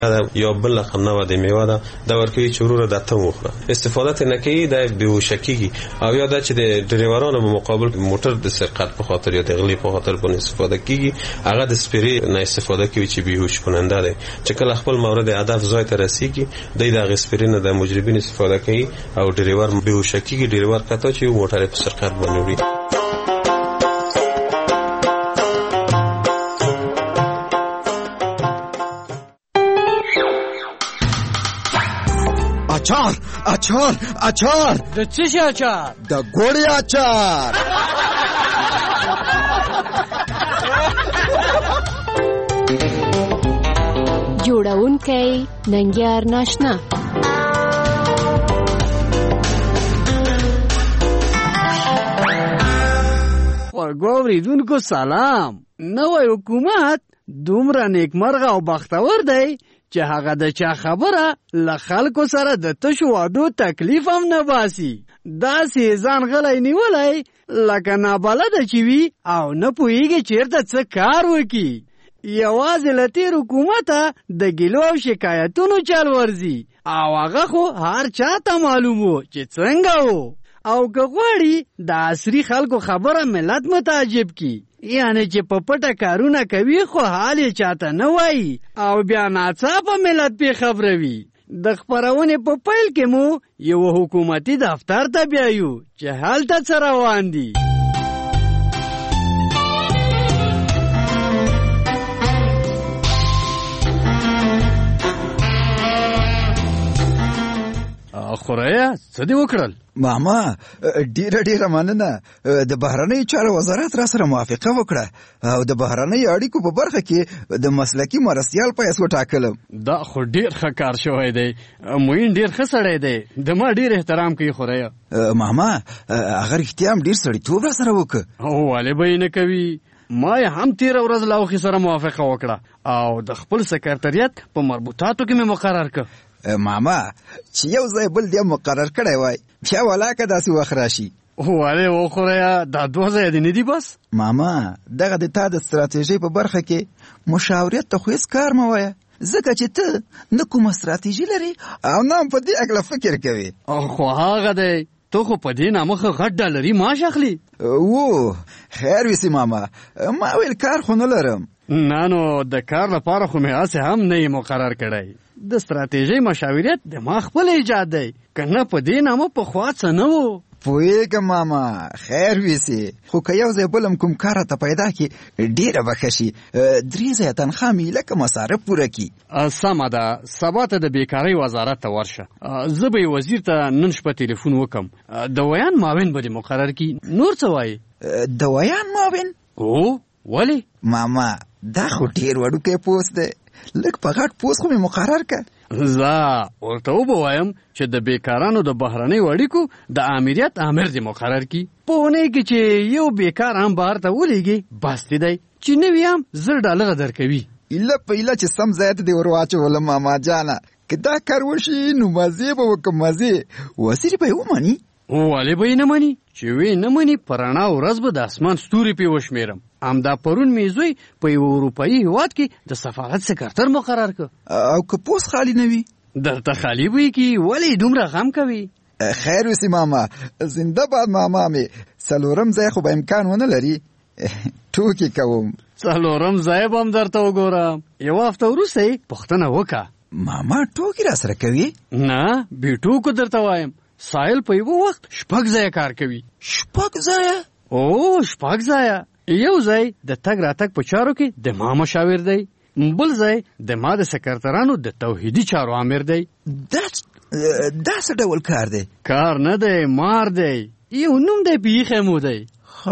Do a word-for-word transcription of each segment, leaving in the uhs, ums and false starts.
یا بل قنوه د میوه ده د ورکوي چورور د ته وخره استفاده نه کوي د بیوشکیږي او یا د چې د ډرایورانو په مقابل موټر د سرقت په خاطر یا د غلی په خاطر باندې استفاده کیږي هغه د سپری نه استفاده کوي چې بیهوش کننده ده چې کله خپل مورد هدف ځای ته رسیږي د د سپری نه د مجرمین استفاده کوي او ډرایور بیوشکیږي ډرایور کته چې موټر په سرقت باندې وړي. اچار اچار اچار د څه شي اچار؟ د ګوړې اچار. جوړونکی ننګیار ناشنا. ورګو اوریدونکو سلام. نوی حکومت دومره نیکمرغه او بختور دی چې هغه د چا خبره له خلکو سره د تشو واډو تکلیف هم نه باسي. داسې ځان غلی نیولی لکه نابلده چې وي او نه پوهېږي چېرته څه کار وکړي. یوازې له تېر حکومته د ګیلو او شکایتونو چل ورځي او هغه خو هر چا ته معلوم و چې څنګه و. او که غواړي د عصري خلکو خبره ملت متعجب کی، یعنی چې په پټه کارونه کوي خو حال یې چاته نه وایي او بیا ناڅاپه ملت پې خبروي. د خپرونې په پیل کې مو یو حکومتي دفتر ته بیایو چې هلته څه روان دي. خوریا څه دی وکړل؟ ماما ډیره ډیره مننه. د بهرنۍ چارو وزارت را سره موافقه وکړه او د بهرنۍ اړیکو په برخه کې د مسلکي مرستیال په حیث وټاکلم. دا خو ډیر ښه کار شوی دی. موین ډیر ښه سړی دی، د ما ډیر احترام کوي. خوریا ماما هغه رښتیا هم ډیر سړیتوب را سره وکړه. ولې به یې نه کوي؟ ما یې هم تېره ورځ له اوښې سره موافقه وکړه او د خپل سکرټریت په مربوطاتو کې مې مقرر کړ. ماما چې یو ځای بل دی مقرر کړی وای بیا ولاکه داسې وخت راشي. ولې وخوریا دا دوه ځایه دې نه دي بس؟ ماما دغه د تا د ستراتیژۍ په برخه کې مشاورت ته خو هېڅ کار مه وایه، ځکه چې ته نه کومه ستراتیژي لري او نه هم په دې هکله فکر کوې. خو هغه دی تو خو په دې نامه ښه غټ ډالري معاش اخلي. و خیر ویسي ماما، ما ویل کار خو نه لرم. نه نو د کار لپاره خو مې هسې هم نه یې مقرر کړی. د ستراتیژۍ مشاورت د ما خپل ایجاد دی، که نه په دې نامه پخوا څه نه و. پوهېږم ماما، خیر ویسي، خو که یو ځای بل هم کوم کار ته پیدا کړي ډېره به ښه شي. درې ځایه تنخوا مې لکه مصارف پوره کړي. سمه ده، سبا ته د بیکارۍ وزارت ته ورشه. زه به یې وزیر ته نن شپه تلیفون وکم. د ویان معاون به دې مقرر کړي. نور څه وایي؟ د ویان معاون؟ او ولې؟ ماما دا خو ډېر وړوکی پوست دی، لږ په غټ پوست خو مې مقرر کړ. زه ورته وبوایم چې د بیکارانو د بهرنیو اړیکو د امریت امر دې مقرر کړي. په اونۍ کې چې یو بیکار هم بهر ته ولیږي بس دی چې نه وي هم زر ډالره درکوي. ایله په ایله چې سم ځای ته دې ور واچولم ماما جانه، که دا کار وشي نو مزې به وکړم مزې. وزیر به یې ومني؟ ولې به یې نه مني؟ چې وی نه مني په رڼا ورځ به د اسمان ستوري پې وشمېرم. همدا پرون مې زوی په یو اروپایي هېواد کې د سفارت سکرتر مقرر کړ. او که پوست خالي نه وي؟ درته خالي به یې کړي. ولې دومره غم کوي؟ خیر وسي ماما، زنده باد ماما مې. څلورم ځای خو به امکان ونه لري. ټوکې کوم. څلورم ځای به هم درته وګورم. یوه هفته وروسته یې پوښتنه وکړه. ماما ټوکې را سره کوي؟ نه بې ټوکو درته وایم. سایل په یوه وخت شپږ ځایه کار کوي. شپږ ځایه؟ او شپږ ځایه. یو ځای د تګ راتګ په چارو کې د ما مشاور دی، بل ځای د ما د سکرترانو د توحیدي چارو امر دی. دا دا څه ډول کار دی؟ کار نه دی، مار دی. یو نوم دی بیخی مو دی.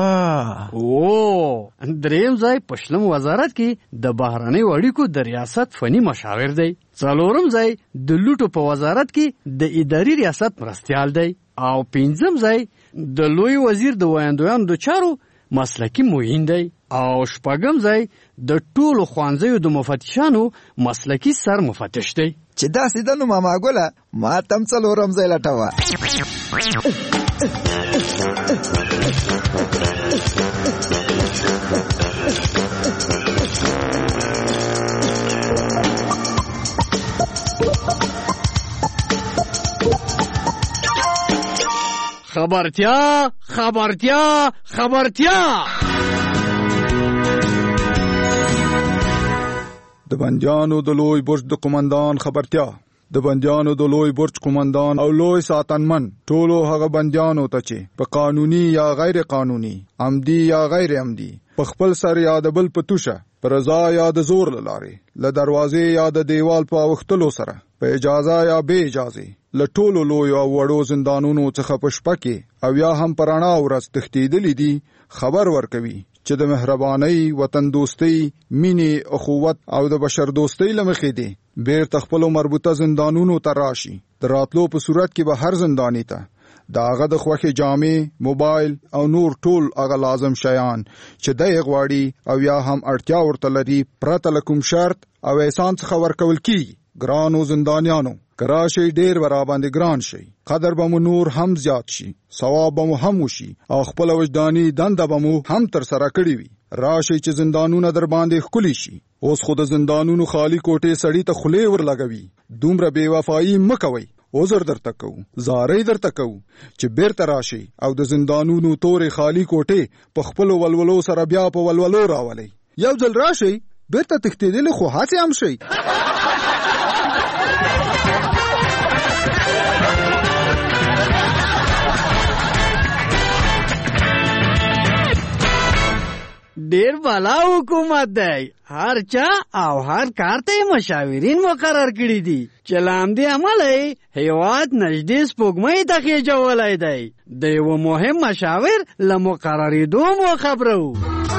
ها او دریم ځای په شلم وزارت کې د بهرنیو اړیکو د ریاست فني مشاور دی. څلورم ځای د لوټو په وزارت کې د اداري ریاست مرستیال دی. او پنځم ځای د لوی وزیر د ویاندویانو د چارو مسلکی معین دی. او شپږم ځای د ټولو ښوونځیو د مفتشانو مسلکی سر مفتش دی. چې داسې ده نو ماما ګله، ما ته هم څلورم ځای لټوه. خبرتیا خبرتیا خبرتیا د بندیانو د لوی برج د قومندان خبرتیا. د بندیانو د لوی برج قومندان او لوی ساتنمن ټولو هغه بندیانو ته چې په قانوني یا غیر قانوني، عمدي یا غیر عمدي، په خپل سر یا د بل په توشه، په رضا یا د زور له لارې، له دروازې یا د دیوال په اوښتلو سره، په اجازه یا بې اجازې، له ټولو لویو او وړو زندانونو څخه په شپه کې او یا هم په رڼا ورځ تښتېدلي دي، خبر ورکوي چې د مهربانۍ، وطن دوستۍ، مینې، اخوت او د بشر دوستۍ له مخې دي بیرته خپلو مربوطه زندانونو ته راشي. د راتلو په صورت کې به هر زنداني ته د هغه د خوښې جامې، موبایل او نور ټول هغه لازم شیان چې دی غواړي او یا هم اړتیا ورته لري پرته له کوم شرط او احسان څخه ورکول کیږي. ګرانو زندانیانو، که راشئ ډېر به راباندې ګران شئ، قدر به مو نور هم زیات شي، ثواب به مو هم وشي او خپله وجداني دنده به مو هم ترسره کړې وي. راشئ چې زندانونه در باندې ښکلي شي. اوس خو د زندانونو خالی کوټې سړي ته خولې ورلګوي. دومره بې وفایي مه کوئ. عذر درته کوو، زارۍ درته کوو چې بیرته راشئ او د زندانونو تورې خالی کوټې په خپلو ولولو سره بیا په ولولو راولئ. یو ځل راشئ، بیرته تښتېدلې خو هڅې هم شئ. ډیر بالا حکومت دی. هر چا او هر کار ته مشاورین مقرر کړي دي چې له همدې عمله هېواد نږدې سپوږمۍ ته خېجولی دی. د یوه مهم مشاور له مقررېدو مو خبرو.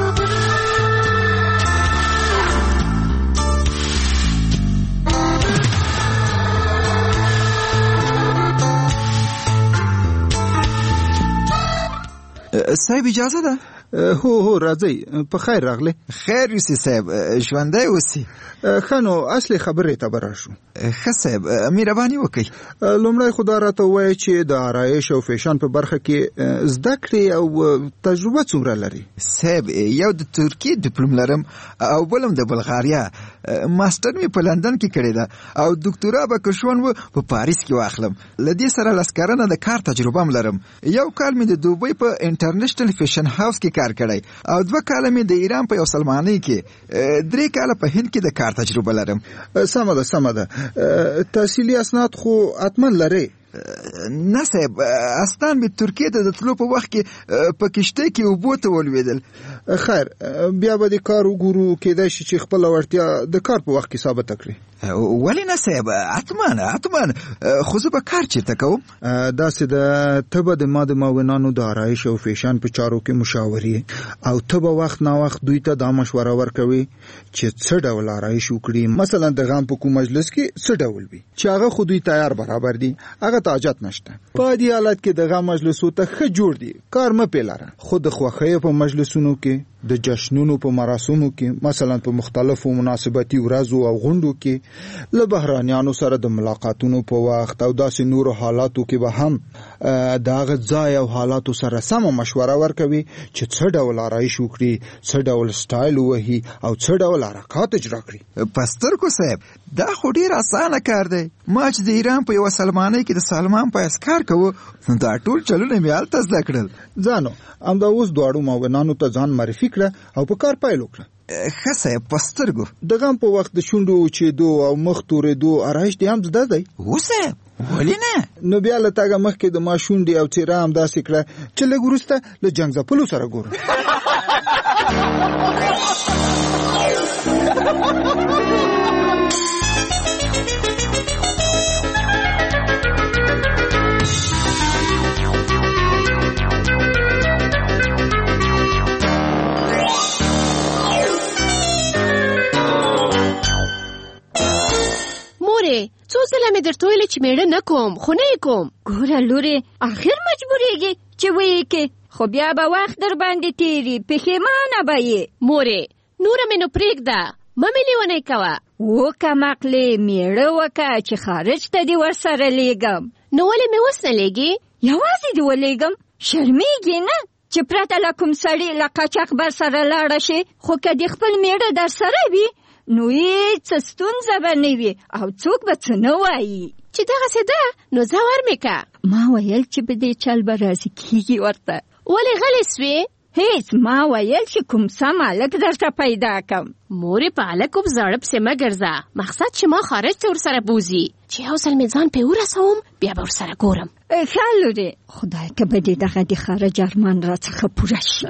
صاحب اجازه ده؟ هو هو راځئ. په خیر راغلی. خیر یوسي صاحب، ژوندی اوسي. ښه نو اصلي خبرې ته به راشو. ښه صاحب، مهرباني وکړئ. لومړی خو دا راته ووایه چې د آرایش او فیشن په برخه کې زده کړې او تجربه څومره لري؟ صاحب، یو د ترکیې ډیپلوم لرم او بل هم د بلغاریا. ماسټر مې په لندن کې کړې ده او دکتورا به که شون و په پاریس کې واخلم. له دې سره لس کلنه د کار تجربه هم لرم. یو کال مې د دوبۍ په انټرنیشنل فیشن هاوس کې کار کړی او دوه کاله مې د ایران په یو سلمانۍ کې، درې کاله په هند کې د کار تجربه لرم. سمه ده سمه ده. تحصیلي اسناد خو حتما لرئ؟ نه صاحب، اسناد مې ترکیې ته د تلو په وخت کې په کشتۍ کې اوبو ته ولوېدل. خیر، بیا به د کار وګورو، کېدای شي چې خپله وړتیا د کار په وخت کې ثابته کړي. ولې نه صاحب، حتما حتما. خو زه به کار چېرته کوم؟ داسې ده، ته به د ما د معاونانو د آرایش او فیشن په چارو کې مشاورې او ته به وخت نا وخت دوی ته دا مشوره ورکوي چې څه ډول آرایش وکړي. مثلا د غم په کوم مجلس کې څه ډول وي چې هغه خو دوی تیار برابر دي، هغه ته حاجت نشته. په دې حالت کې د غم مجلسو ته ښه جوړ دي، کار مه پې لره. خو د خوښیو په مجلسونو کې، د جشنونو په مراسمو کې، مثلا په مختلفو مناسبتي ورځو او غونډو کې، له بهرانیانو سره د ملاقاتونو په وخت او داسې نورو حالاتو کې به هم د هغه ځای او حالاتو سره سمه مشوره ورکوي چې څه ډول آرایش وکړي، څه ډول سټایل ووهي او څه ډول حرکات اجرا کړي. په سترګو صاحب، دا خو ډېر اسانه کار دی. ما چې د ایران په یوه سلمانۍ کې د سلمان په حیث کار کوو، دا ټول چلونه مې هلته زده کړل. ځانو همدا اوس دواړو معاونانو ته ځان معرفي کړه او په کار پیل وکړه. ښه صاحب، په سترګو. د غم په وخت د شونډو وچېدو او مخ تورېدو آرایش دې هم زده دی؟ هو صاحب، ولې نه؟ نو بیا له تګه مخکې د ما شونډې او څېره هم داسې کړه چې لږ وروسته له جنګ ځپلو سره ګوره. څو ځله مې درته ویلې چې میړه نه کوم، خو نه یې کوم. ګوره لورې، اخر مجبورېږي چې ویې کې، خو بیا به وخت در باندې تېري، پښېمانه به یې. مورې، نوره مې نو پرېږده، مه مې لیونی کوه. وکم عقلې میړه وکه چې خارج ته دې ورسره لیږم. نو ولې مې اوس نه لیږې؟ یوازې دې ولیږم؟ شرمېږې نه چې پرته له کوم سړي له قاچاقبر سره لاړه شي؟ خو که دې خپل میړه در سره وي، نو هیڅ ستونزه به نه وي او څوک به څه نه وایي. چې دغسې ده نو زه ورمې که. ما ویل چې به دې چل به راضي کېږي ورته. ولې غلې سوې؟ هیڅ، ما ویل چې کوم سم هلک درته پیدا کم. مورې په هلکو په زاړه پسې مه ګرځه. مقصد چې ما خارج ته ورسره بوځي، چې یو ځل مې ځان پې ورسوم بیا به ورسره ګورم. ښه لورې، خدای که به دې دغه د خارج ارمان راڅخه پوره شي.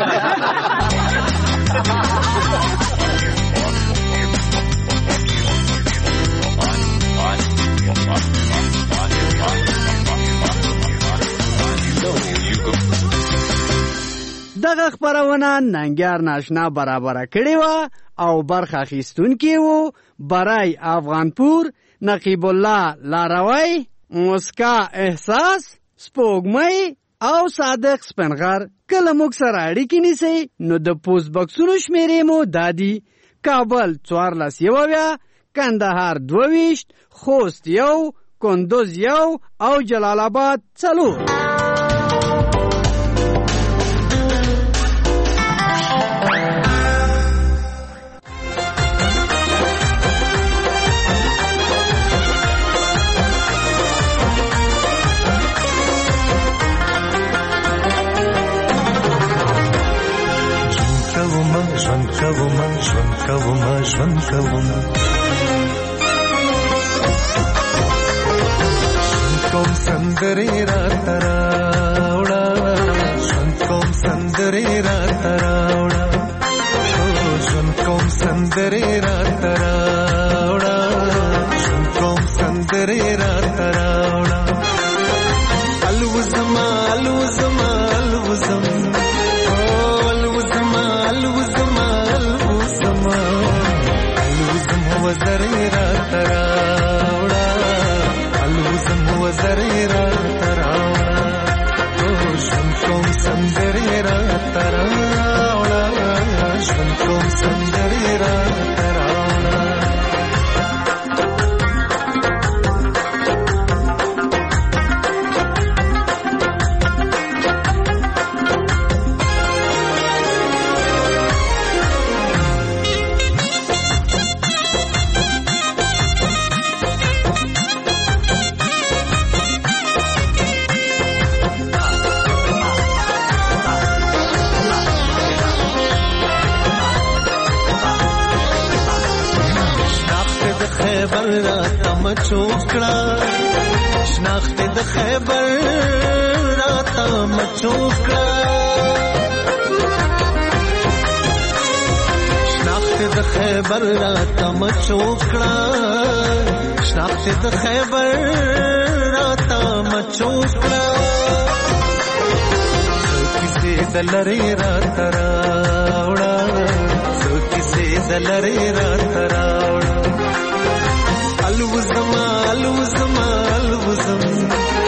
دغه خپرونه ننګیار ناشنا برابره کړې وه او برخه اخیستونکي وو برای افغانپور، نقیب الله لاروی، مسکا احساس، سپوږمۍ او صادق سپنغر. کله موږ سره اړیکې نیسئ نو د پوسټ بکسونو شمیرې مو دا دي: کابل څوارلس یوویا، کندهار دوه ویشت، خوست یو، کندوز یو او جلال آباد څلور. ژوند کوم ژوند کوم ژوند کوم ژوند کوم سندرې راته راوړه، ژوند کوم سندرې راته راوړه، ژوند کوم سندرې راته راوړه، ژوند کوم سندرې راته راوړه. الوزما الوزما الوزم وزرې راته راوړه، الوزم وزرې راته راوړه، ژوند کوم سندرې راته راوړه، ژوند کوم سندرې راته راوړه. مچوکړه شناخت د خیبر راته مچوکړه، شناخت د خیبر راته مچوکړه، شناخت د خیبر راته مچوکړه. څو کیسې د لرې راته راوړه، څو کیسې د لرې راته راوړه. الوزما الوزما الوزم